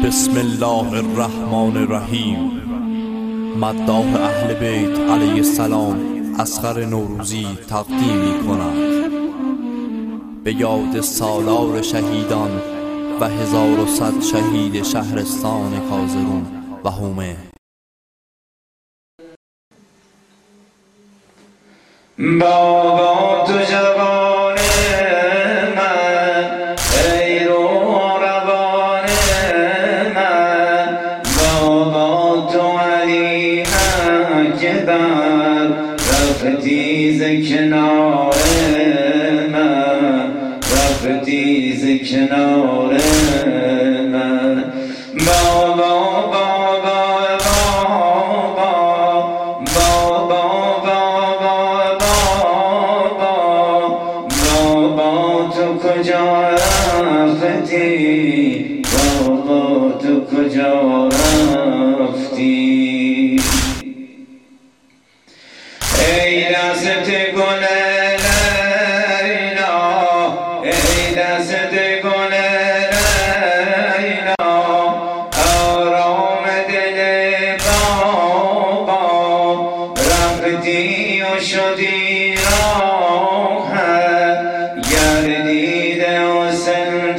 بسم الله الرحمن الرحیم. مداح اهل بیت علیه السلام اصغر نوروزی تقدیم می کند به یاد سالار شهیدان و 1100 شهید شهرستان کازرون و حومه. بابا تو جوان من، ای روح روان من، بابا تو علی اکبر، رفتی ز کنار من، رفتی ز کنار من. بابا کجا رفتی، بابا تو کجا رفتی؟ ای دست گل لیلا، ای دست گل لیلا، آرام دل بابا، رفتی و شدی راحت، گردیده حسن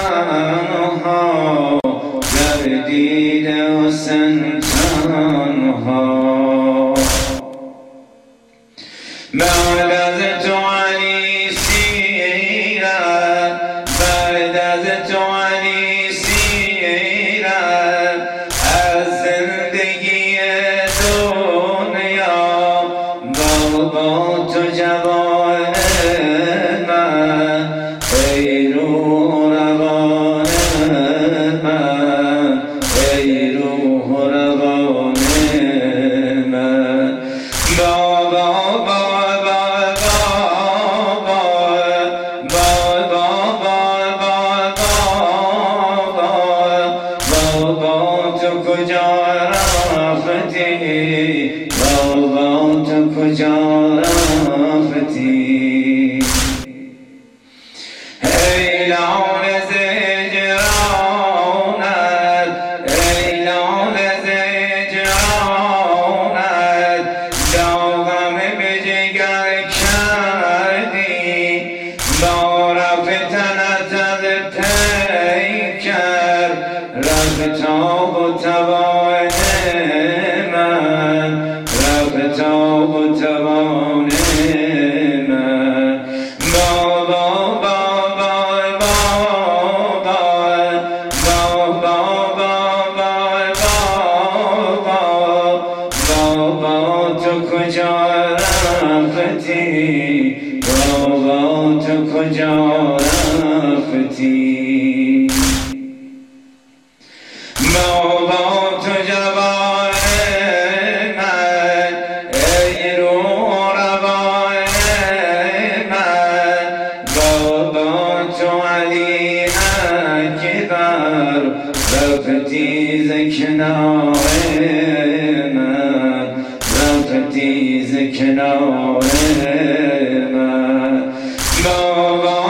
تنها، گردیده حسن تنها. بعد از تو علی سیرت، بعد از تو علی سیرت، از زندگی دنیا، بابا تو جوان من، ای روح روان من، ای روح روان من. بابا بابا تو کجا رفتی، بابا تو کجا رفتی؟ اعلان زجرانت، اعلان زجرانت، داغم به جگر کردی، با رفتنت از پیکر، رفتاب و توان من، رفتاب و توان من. بابا بابا تو کجا رفتی، بابا تو کجا رفتی؟ بابا تو جوان من، ای روح روان من، بابا تو علی اکبر، رفتی ز کنار من، رفتی ز کنار من. بابا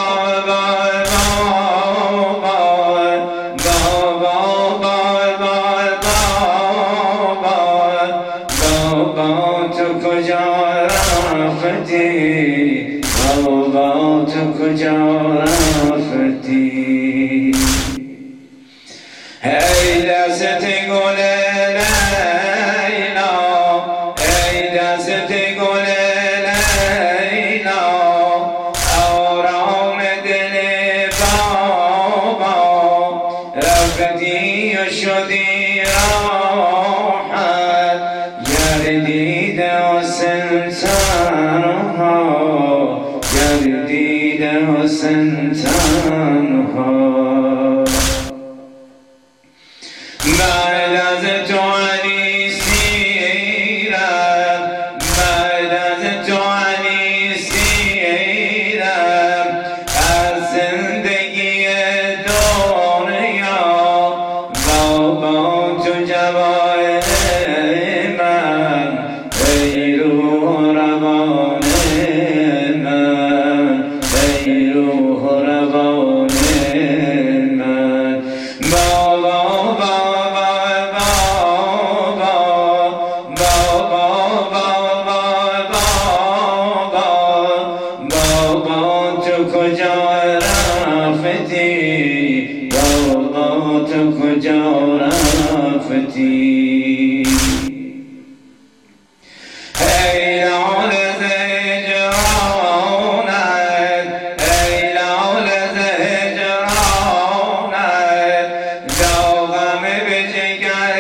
تو کجا رفتی، بابا تو کجا رفتی؟ ای دست گل لیلا، ای دست گل لیلا، آرام دل بابا، رفتی و شدی راحت، گردیده حسن تنها، گردیده حسن تنها. بعد از تو علی سیرت، بعد از تو علی سیرت، از زندگی دنیا، بابا رفتی بابا تو کجا رفتی ای لال زهجرانت ای لال زهجرانت داغم به جگر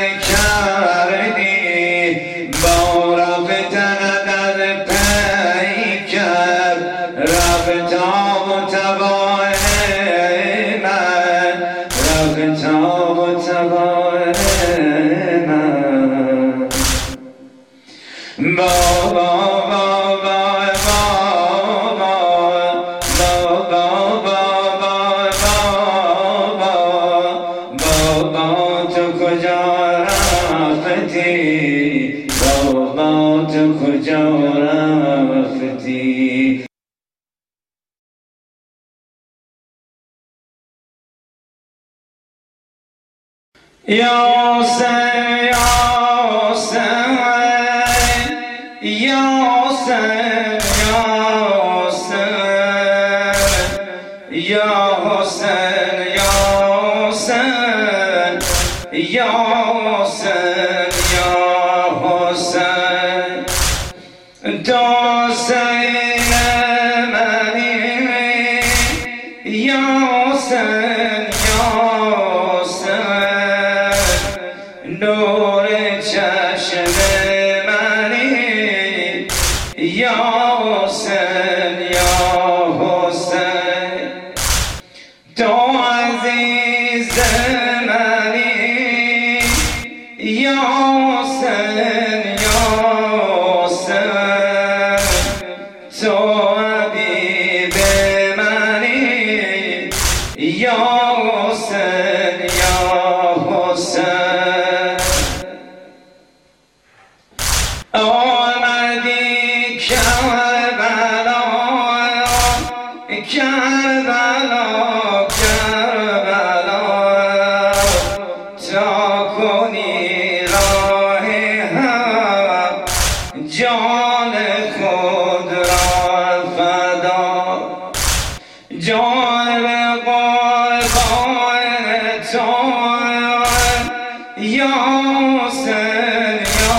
کردی با رفتنت از پیکر رفتاب و تبای من رفتاب و تبای من بابا تو کجا رفتی بابا تو کجا رفتی یا حسین یا حسین یا حسین یا حسین یا حسین یا حسین یا حسین تو حسین منی یا حسین یا حسین نور چشم منی یا حسین یا حسین تو عزیز منی یا حسین یا حسین تو حبیب منی یا حسین یا حسین آمدی کربلا کربلا کربلا تا کنی راه حق جان خود را فدا جان به قربان تو یا حسین یا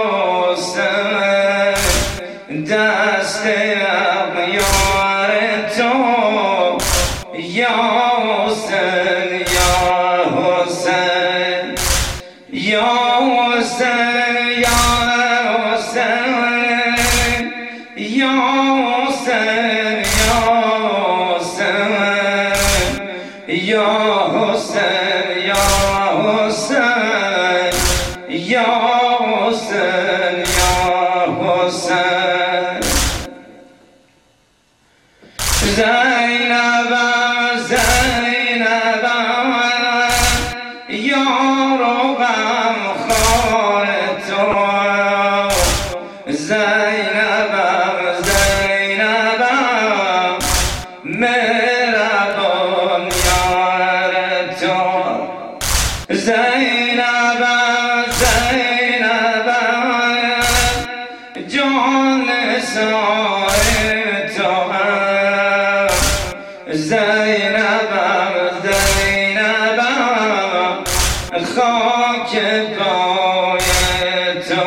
حسین دست اغیار تو یا حسین یا حسین یا حسین یا حسین یا حسین یا حسین یا حسین یا حسین یا حسین زینب زینب یا روغم خار تو زینب زینب مهربان یار تو زینب زینب جان سای تو زینب زینب خاک پای تو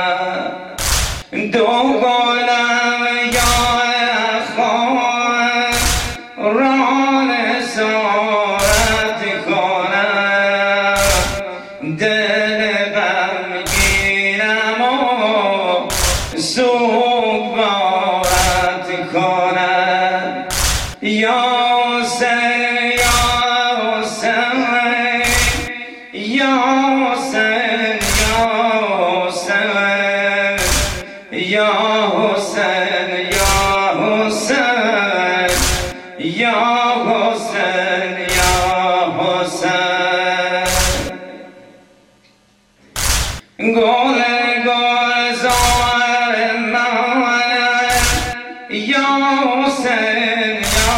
دو گلم یا خواهر ران سارت کنم دل غمگینم و سوگوارت کنم یا حسین یا حسین یا حسین یا حسین یا حسین یا حسین یا حسین گل گلزار من یا حسین یا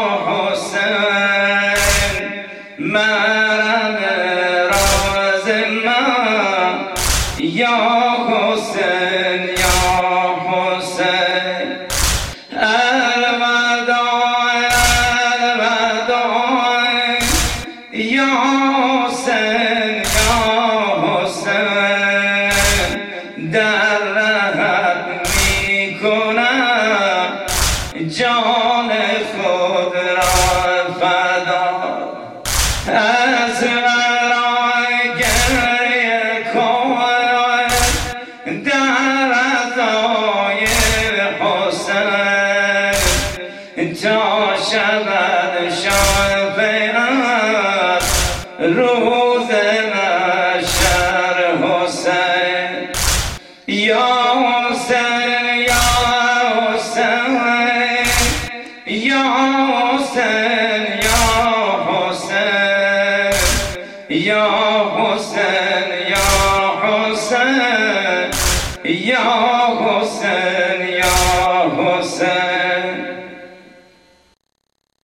حسین مرم راز من یا حسین یا حسین الوداع الوداع یا حسین یا حسین در رهت میکنم جان خود را فدا از برای گریه کن در رضای حسین تا شود شافعیت روز محشر حسین یا حسین یا حسین یا حسین یا حسین یا حسین یا حسین یا حسین یا حسین